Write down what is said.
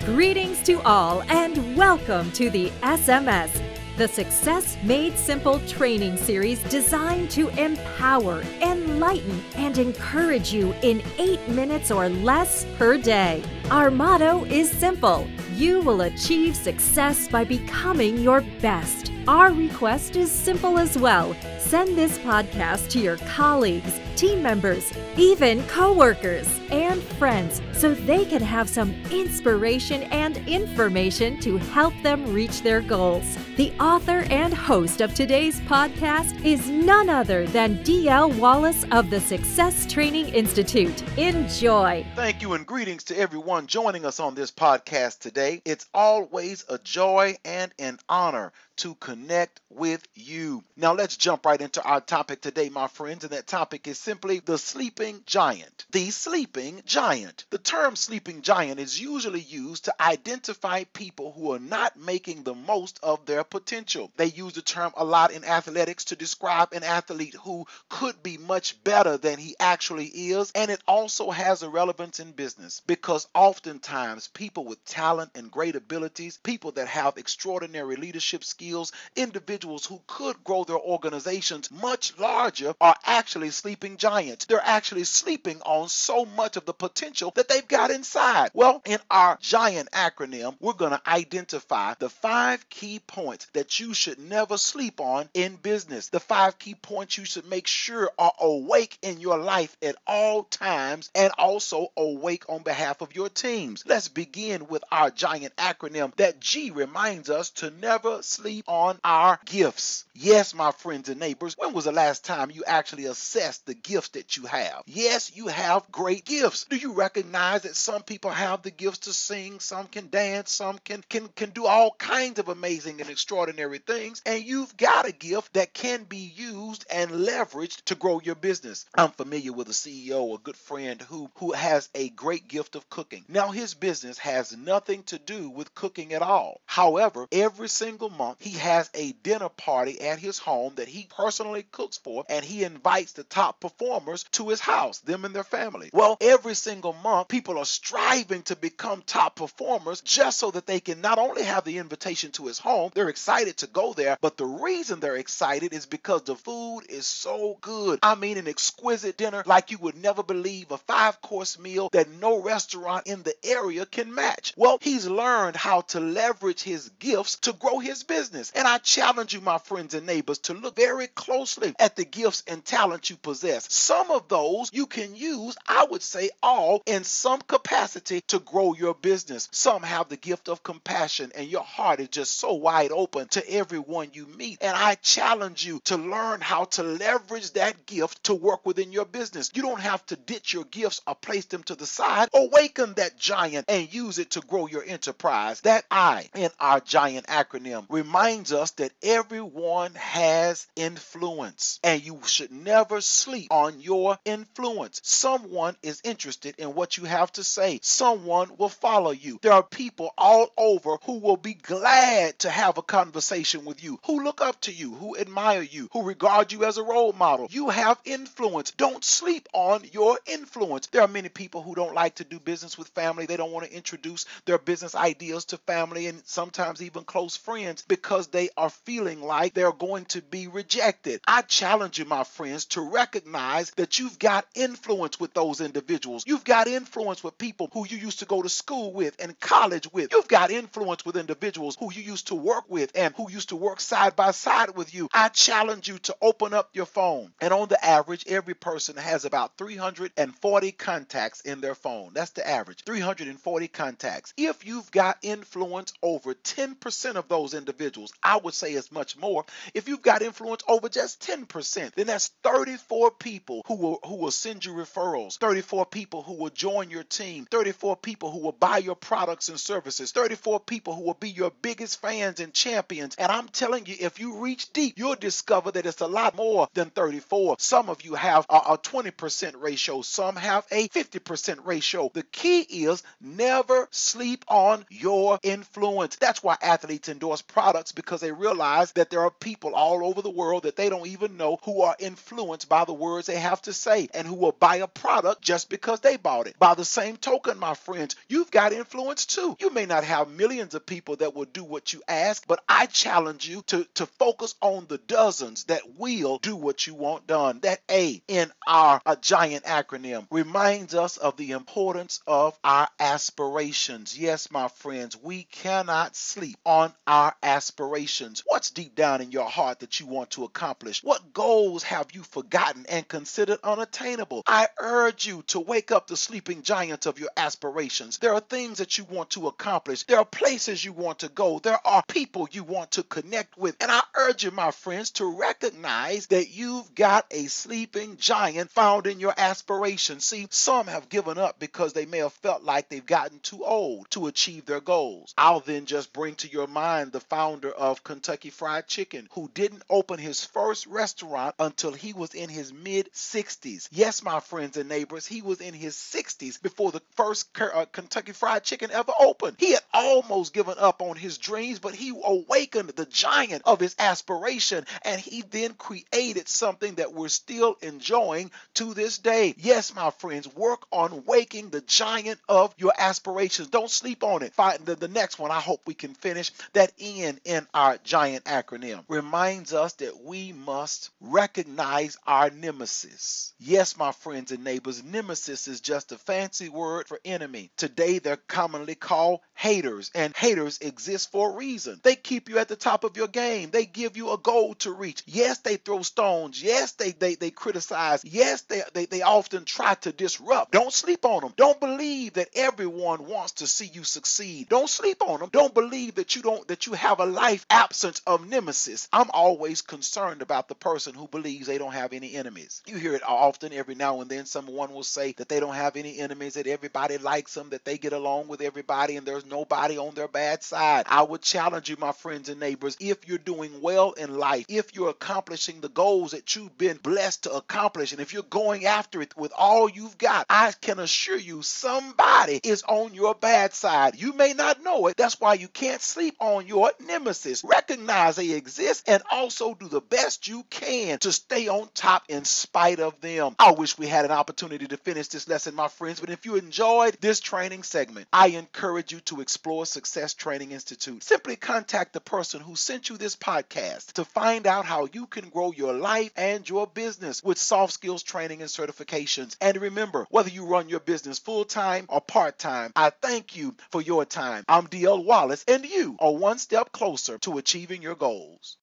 Greetings to all and welcome to the SMS, the Success Made Simple training series designed to empower, enlighten, and encourage you in 8 minutes or less per day. Our motto is simple: you will achieve success by becoming your best. Our request is simple as well. Send this podcast to your colleagues, team members, even coworkers, and friends so they can have some inspiration and information to help them reach their goals. The author and host of today's podcast is none other than D.L. Wallace of the Success Training Institute. Enjoy. Thank you and greetings to everyone joining us on this podcast today. It's always a joy and an honor to connect with you. Now let's jump right into our topic today, my friends, and that topic is simply the sleeping giant. The sleeping giant. The term sleeping giant is usually used to identify people who are not making the most of their potential. They use the term a lot in athletics to describe an athlete who could be much better than he actually is, and it also has a relevance in business because oftentimes people with talent and great abilities, people that have extraordinary leadership skills, individuals who could grow their organizations much larger are actually sleeping giants. They're actually sleeping on so much of the potential that they've got inside. Well, in our GIANT acronym, we're going to identify the 5 key points that you should never sleep on in business. The 5 key points you should make sure are awake in your life at all times and also awake on behalf of your teams. Let's begin with our GIANT acronym. That G reminds us to never sleep on our gifts. Yes, my friends and neighbors, when was the last time you actually assessed the gifts that you have? Yes, you have great gifts. Do you recognize that some people have the gifts to sing, some can dance, some can do all kinds of amazing and extraordinary things, and you've got a gift that can be used and leveraged to grow your business? I'm familiar with a CEO, a good friend who has a great gift of cooking. Now, his business has nothing to do with cooking at all. However, every single month, he has a dinner party at his home that he personally cooks for, and he invites the top performers to his house, them and their family. Well, every single month, people are striving to become top performers just so that they can not only have the invitation to his home, they're excited to go there, but the reason they're excited is because the food is so good. I mean, an exquisite dinner like you would never believe, a 5-course meal that no restaurant in the area can match. Well, he's learned how to leverage his gifts to grow his business. And I challenge you, my friends and neighbors, to look very closely at the gifts and talents you possess. Some of those you can use, I would say all, in some capacity to grow your business. Some have the gift of compassion, and your heart is just so wide open to everyone you meet. And I challenge you to learn how to leverage that gift to work within your business. You don't have to ditch your gifts or place them to the side. Awaken that giant and use it to grow your enterprise. That I, in our GIANT acronym, reminds us that everyone has influence, and you should never sleep on your influence. Someone is interested in what you have to say. Someone will follow you. There are people all over who will be glad to have a conversation with you, who look up to you, who admire you, who regard you as a role model. You have influence. Don't sleep on your influence. There are many people who don't like to do business with family. They don't want to introduce their business ideas to family and sometimes even close friends because they are feeling like they're going to be rejected. I challenge you, my friends, to recognize that you've got influence with those individuals. You've got influence with people who you used to go to school with and college with. You've got influence with individuals who you used to work with and who used to work side by side with you. I challenge you to open up your phone. And on the average, every person has about 340 contacts in their phone. That's the average, 340 contacts. If you've got influence over 10% of those individuals, I would say it's much more. If you've got influence over just 10%, then that's 34 people who will send you referrals, 34 people who will join your team, 34 people who will buy your products and services, 34 people who will be your biggest fans and champions. And I'm telling you, if you reach deep, you'll discover that it's a lot more than 34. Some of you have a 20% ratio. Some have a 50% ratio. The key is never sleep on your influence. That's why athletes endorse products products because they realize that there are people all over the world that they don't even know who are influenced by the words they have to say and who will buy a product just because they bought it. By the same token, my friends, you've got influence too. You may not have millions of people that will do what you ask, but I challenge you to focus on the dozens that will do what you want done. That A in our giant acronym reminds us of the importance of our aspirations. Yes, my friends, we cannot sleep on our aspirations. What's deep down in your heart that you want to accomplish? What goals have you forgotten and considered unattainable? I urge you to wake up the sleeping giants of your aspirations. There are things that you want to accomplish. There are places you want to go. There are people you want to connect with. And I urge you, my friends, to recognize that you've got a sleeping giant found in your aspirations. See, some have given up because they may have felt like they've gotten too old to achieve their goals. I'll then just bring to your mind the founder of Kentucky Fried Chicken, who didn't open his first restaurant until he was in his mid-60s. Yes, my friends and neighbors, he was in his 60s before the first Kentucky Fried Chicken ever opened. He had almost given up on his dreams, but he awakened the giant of his aspiration, and he then created something that we're still enjoying to this day. Yes, my friends, work on waking the giant of your aspirations. Don't sleep on it. The next one, I hope we can finish. That N in our giant acronym reminds us that we must recognize our nemesis. Yes, my friends and neighbors, nemesis is just a fancy word for enemy. Today, they're commonly called haters, and haters exist for a reason. They keep you at the top of your game. They give you a goal to reach. Yes, they throw stones. Yes, they criticize. Yes, they often try to disrupt. Don't sleep on them. Don't believe that everyone wants to see you succeed. Don't sleep on them. Don't believe that you have a life absence of nemesis. I'm always concerned about the person who believes they don't have any enemies. You hear it often. Every now and then someone will say that they don't have any enemies, that everybody likes them, that they get along with everybody and there's nobody on their bad side. I would challenge you, my friends and neighbors, if you're doing well in life, if you're accomplishing the goals that you've been blessed to accomplish, and if you're going after it with all you've got, I can assure you somebody is on your bad side. You may not know it. That's why you can't sleep on your nemesis. Recognize they exist and also do the best you can to stay on top in spite of them. I wish we had an opportunity to finish this lesson, my friends, but if you enjoyed this training segment, I encourage you to explore Success Training Institute. Simply contact the person who sent you this podcast to find out how you can grow your life and your business with soft skills training and certifications. And remember, whether you run your business full-time or part-time, I thank you for your time. I'm DL Wallace, and you are one step closer to achieving your goals.